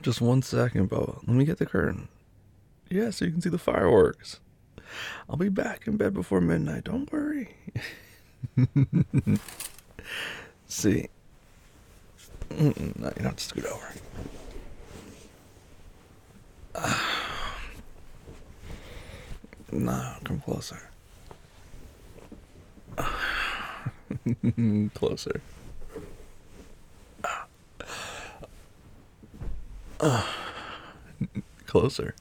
Just 1 second, Bella. Let me get the curtain. Yeah, so you can see the fireworks. I'll be back in bed before midnight. Don't worry. See. No, you don't have to scoot over. No, come closer. Closer. Closer.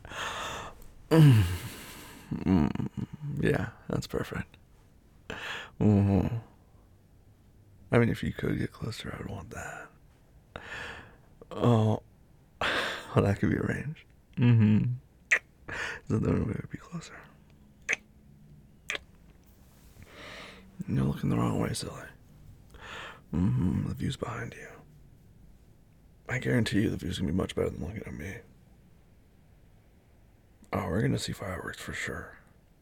Yeah, that's perfect. I mean, if you could get closer, I would want that. Oh, well, that could be arranged. So then we would be closer. You're looking the wrong way, silly. The view's behind you. I guarantee you the view's gonna be much better than looking at me. Oh, we're gonna see fireworks for sure.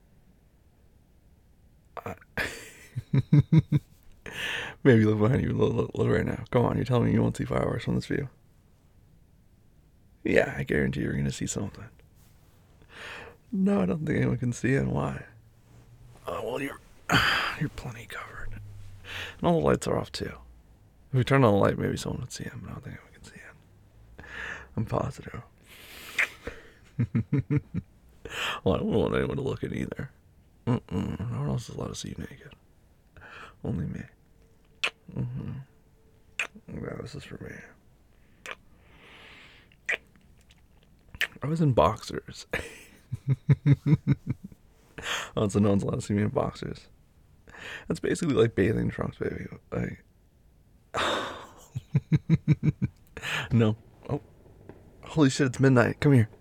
Maybe look behind you. Look right now. Come on, you're telling me you won't see fireworks from this view? Yeah, I guarantee you're gonna see something. No, I don't think anyone can see it. Why? Oh, well, you're plenty covered. And all the lights are off, too. If we turn on the light, maybe someone would see him, but I don't think anyone can see him. I'm positive. Well, I don't want anyone to look at either. No one else is allowed to see you naked. Only me. Yeah, this is for me. I was in boxers. Oh, so no one's allowed to see me in boxers. That's basically like bathing trunks, baby. Like, no. Oh, holy shit! It's midnight. Come here.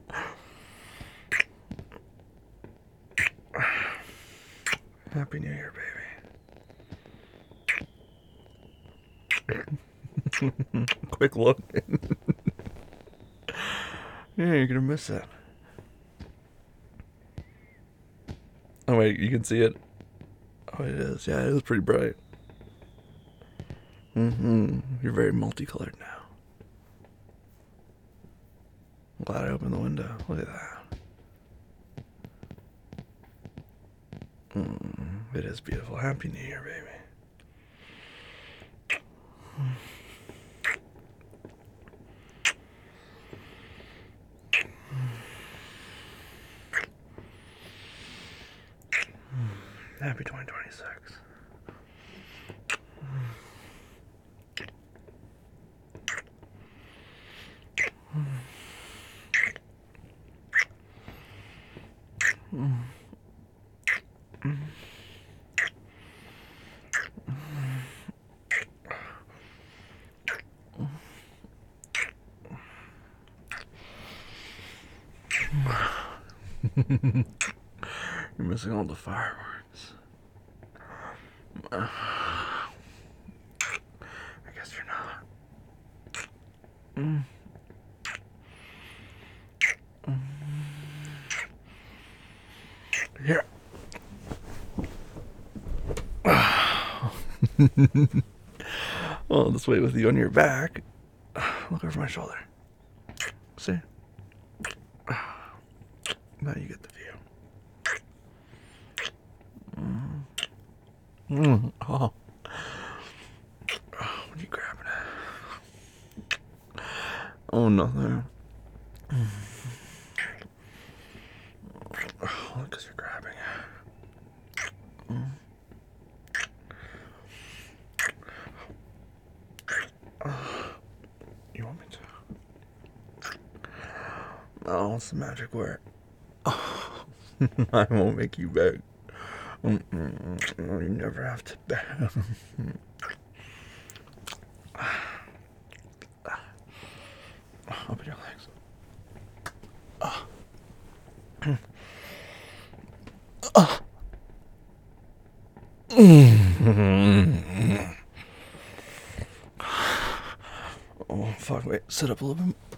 Happy New Year, baby. Quick look. Yeah, you're gonna miss it. Oh wait, you can see it. Oh, it is. Yeah, it is pretty bright. You're very multicolored now. I'm glad I opened the window. Look at that. It is beautiful. Happy New Year, baby. Happy 2026. You're missing all the fireworks. I guess you're not. Here. Well, this way with you on your back. Look over my shoulder. See? Now you get the view. Oh. What are you grabbing at? Oh, nothing. Oh, because you're grabbing it. You want me to? Oh, what's the magic word? I won't make you beg. You never have to beg. Open your legs. Oh, fuck, wait. Sit up a little bit.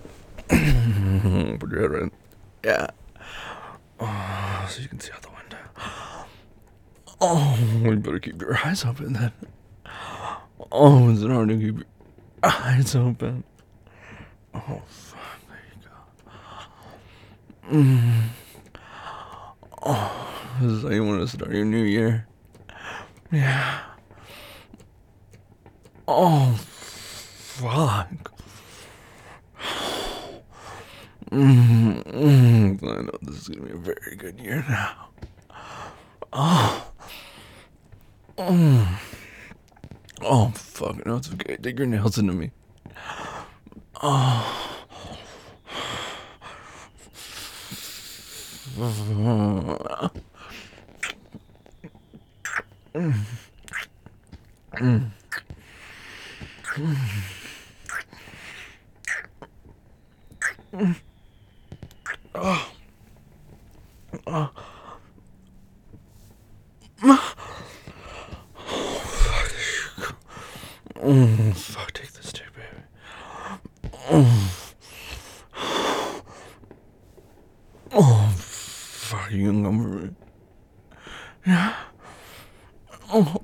Put your head right in. Yeah. Oh, so you can see out the window. Oh, you better keep your eyes open then. Oh, is it hard to keep your eyes open? Oh, fuck. There you go. Oh, this is how you want to start your new year. Yeah. Oh, fuck. I know this is gonna be a very good year now. Oh, oh, fuck. No, it's okay. Dig your nails into me. Oh. Fuck, take this too, baby. Oh, fuck, you can come for me. Yeah. Oh,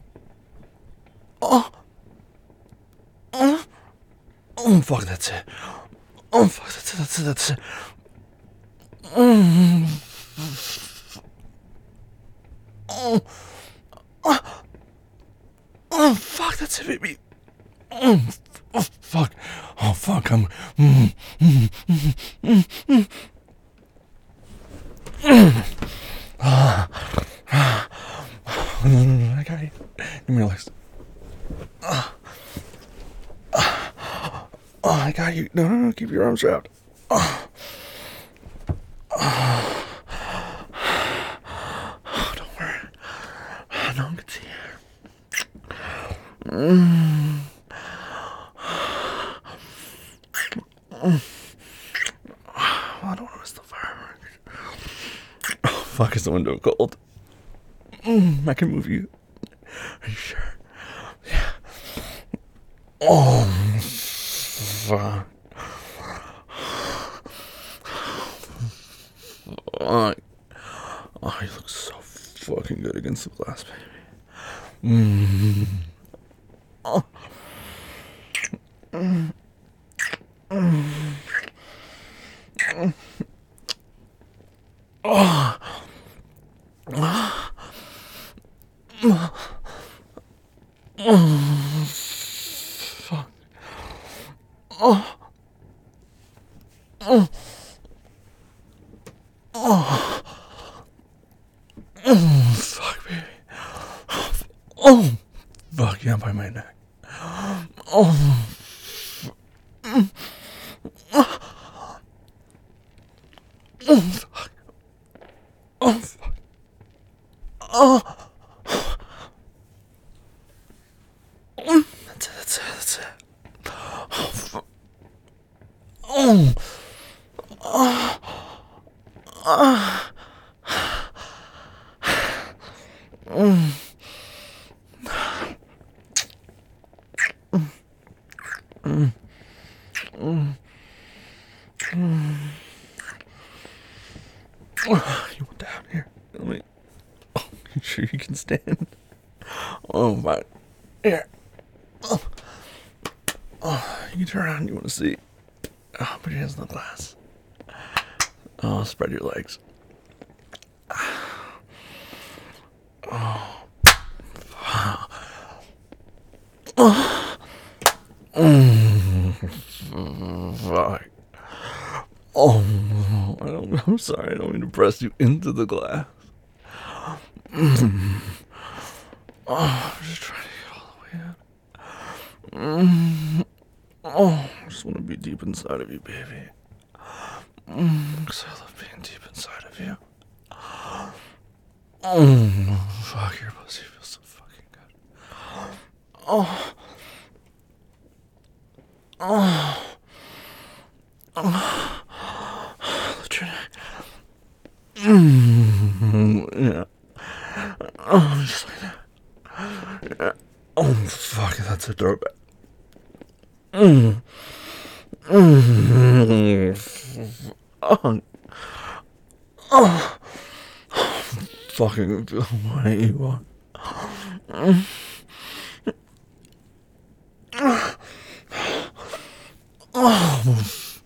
oh, fuck, that's it. Oh, fuck, that's it. Oh, oh, fuck, that's it, baby. Oh, fuck. Oh, fuck, I'm. No, I got you. Give me your legs. Oh, I got you. No, keep your arms wrapped. Oh, don't worry. No one can see you. I don't want to miss the fireworks. Oh, fuck, is the window cold? I can move you. Are you sure? Yeah. Oh, fuck. Fuck. Oh, you look so fucking good against the glass, baby. Oh. Oh. Fuck. Oh. Oh. Oh. Oh. Fuck, baby. Oh. Fuck, yeah, by my neck. Oh. Oh, fuck. Oh, fuck. Oh. That's it. Oh, fuck. Oh. Oh. You want down here? Let me. Oh, you sure you can stand? Oh my. Here. Oh. Oh, you can turn around. You want to see? Oh, put your hands on the glass. Oh, spread your legs. Oh. Oh. Fuck. Oh, I'm sorry. I don't mean to press you into the glass. Oh, I'm just trying to get all the way in. Oh, I just want to be deep inside of you, baby. Because I love being deep inside of you. Oh, fuck, your pussy feels so fucking good. Oh. Oh. Oh. Lift your neck. Yeah. Oh, just like that. Yeah. Oh, fuck, that's a doorbell. Oh. Oh. Fucking feel what you want. Oh.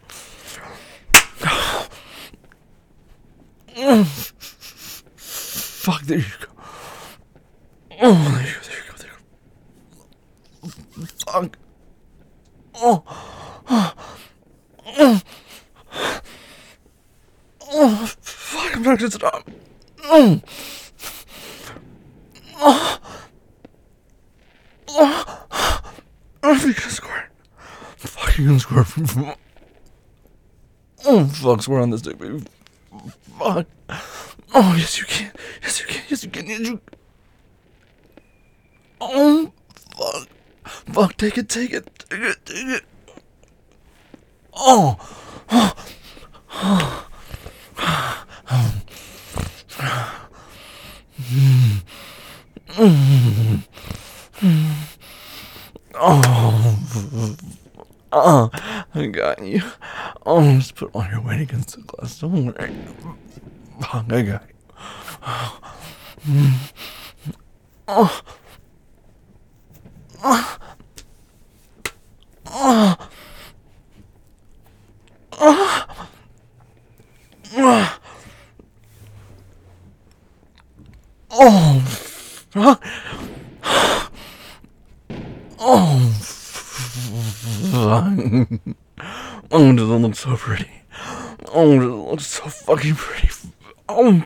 there you go. Oh, there you go, there you go, there you go. Fuck. Oh. Oh, fuck, I'm not gonna stop. Oh. Oh. Oh. I'm gonna squirt. Fuck, you're gonna squirt. Oh, fuck, swear on this dick, baby. Fuck. Oh, yes, you can. Yes, you can. Yes, you can. Yes, you. Oh, fuck. Fuck, take it, take it, take it, take it. Oh. Oh. Oh. Oh, I got you. Oh, just put all your weight against the glass. Don't worry. Fuck, I got you. Oh. Oh. Oh. Oh. Oh. Fuck. Oh. Oh, does it look so pretty? Oh, does it look so fucking pretty? Oh.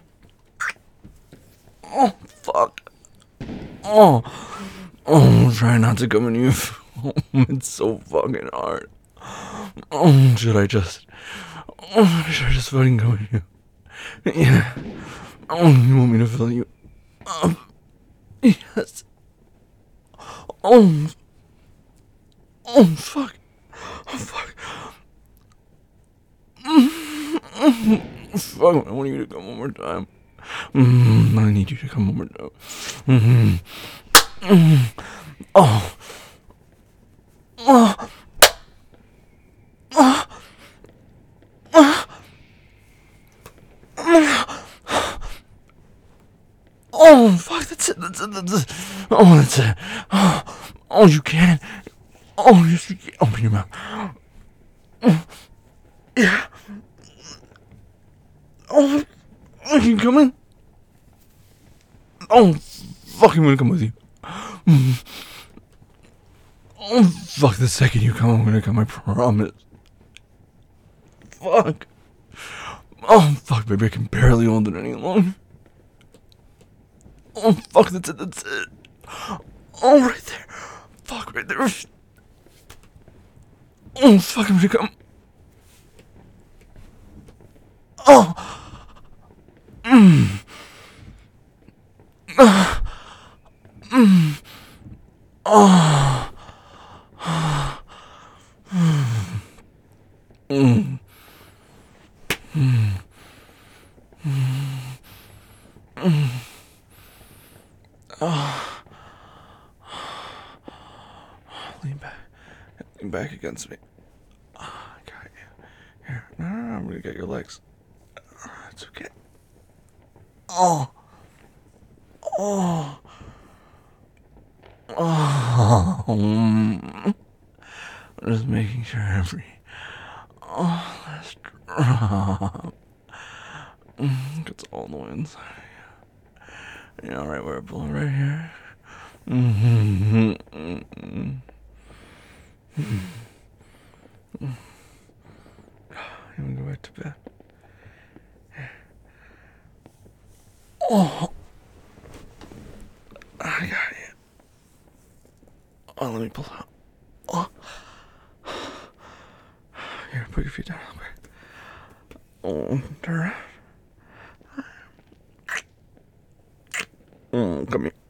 Oh, fuck. Oh. Oh, try not to come in you. It's so fucking hard. Oh, should I just fucking go in you? Yeah. Oh, you want me to fill you up? Yes. Oh. Oh, fuck. Oh, fuck. Fuck, I want you to come one more time. I need you to come one more time. Oh. Oh. Oh. Oh, fuck, that's it, that's it, that's it. Oh, that's it. Oh, you can. Oh, yes, you can. Open your mouth. Yeah. Oh, you coming? Oh, fuck, I'm gonna come with you. Oh, fuck, the second you come, I'm gonna come, I promise. Fuck. Oh, fuck, baby, I can barely hold it any longer. Oh, fuck, that's it, that's it. Oh, right there. Fuck, right there. Oh, fuck, I'm gonna come. Oh. Oh. Lean back. Lean back against me. Oh, I got you. Here. No, I'm gonna get your legs. It's okay. Oh. Oh. Oh. Just making sure every. Oh, that's drop. Gets all the way inside. Yeah, right where it blew right here. You wanna go back to bed? Oh, I got you. Oh, let me pull out. Oh, here, put your feet down. Okay. Oh, turn around. Oh, come here.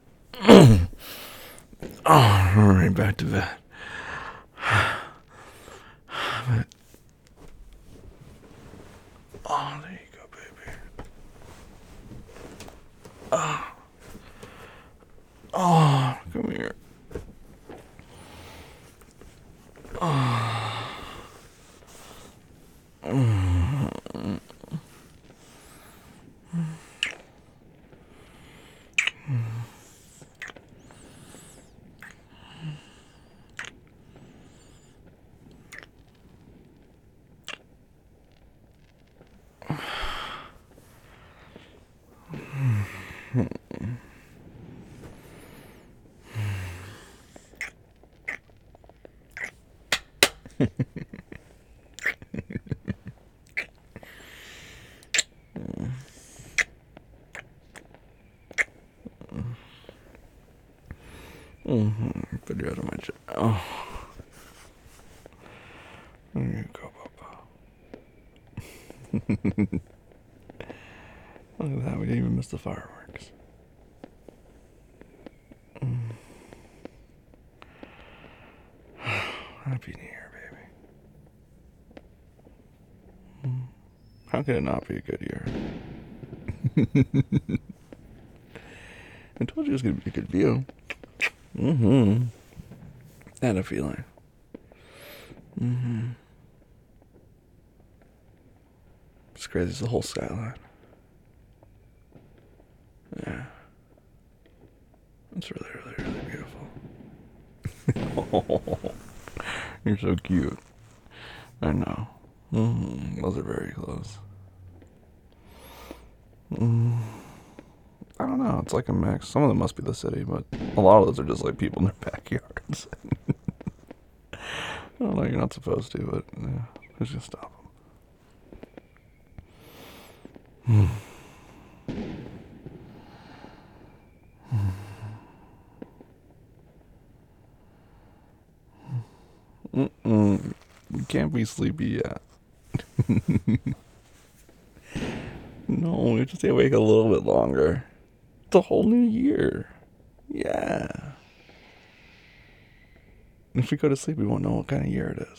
Oh, all right, back to bed. Oh, there you go, baby. Oh, come here. Put you out of my jail. Oh. There you go, Papa. Look at that, we didn't even miss the fireworks. Happy New Year, baby. How could it not be a good year? I told you it was going to be a good view. I had a feeling. It's crazy, it's the whole skyline. Yeah. It's really, really, really beautiful. You're so cute. I know. Those are very close. I don't know. It's like a mix. Some of them must be the city, but a lot of those are just like people in their backyards. I don't know. You're not supposed to, but yeah, who's gonna stop them? You can't be sleepy yet. No, you just stay awake a little bit longer. It's a whole new year. Yeah. If we go to sleep, we won't know what kind of year it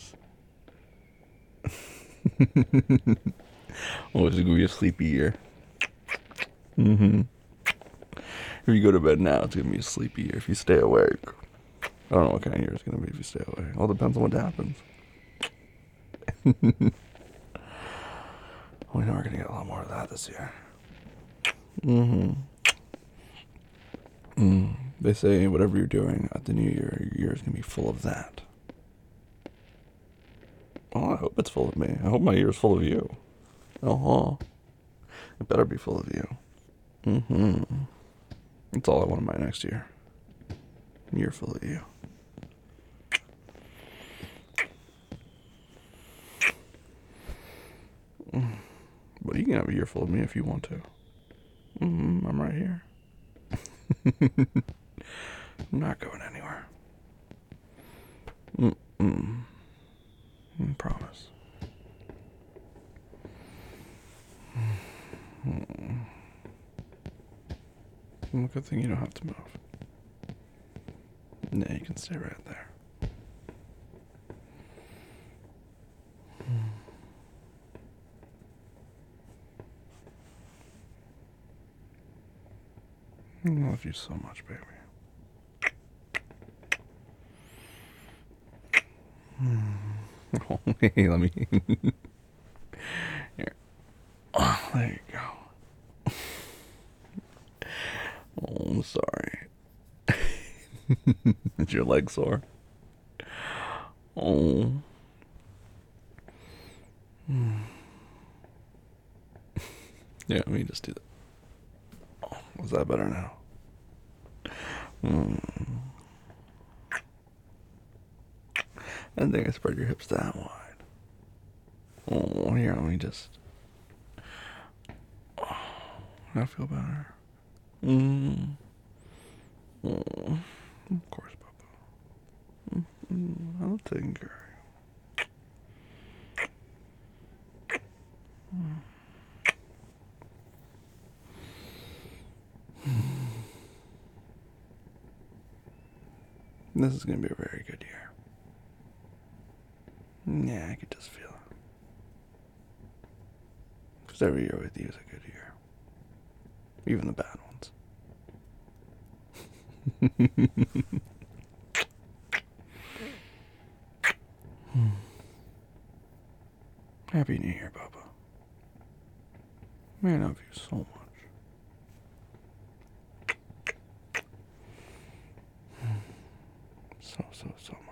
is. Oh, it's gonna be a sleepy year. If you go to bed now, it's gonna be a sleepy year. If you stay awake, I don't know what kind of year it's gonna be if you stay awake. All depends on what happens. We know we're gonna get a lot more of that this year. They say whatever you're doing at the new year, your year is gonna be full of that. Oh, I hope it's full of me. I hope my year is full of you. It better be full of you. That's all I want in my next year. A year full of you. But you can have a year full of me if you want to. I'm right here. I'm not going anywhere. I promise. Well, good thing you don't have to move. Yeah, you can stay right there. I love you so much, baby. Oh, hey, let me. Here. Oh, there you go. Oh, I'm sorry. Is your leg sore? Oh. Yeah, let me just do that. Oh, was that better now? I didn't think I spread your hips that wide. Oh, here, let me just. Oh, I feel better. Of course, Papa. I'll take care of you. This is going to be a very good year. Yeah, I could just feel it. Because every year with you is a good year. Even the bad ones. Happy New Year, Papa. Man, I love you so much. So much.